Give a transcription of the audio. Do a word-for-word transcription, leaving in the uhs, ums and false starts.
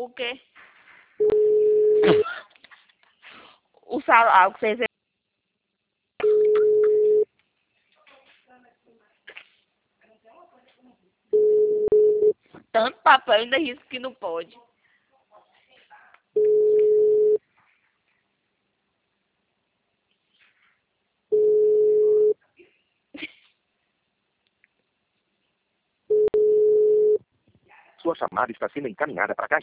O quê? O salário que vocês... Tanto papel, ainda risco que não pode. Sua chamada está sendo encaminhada para a caixa.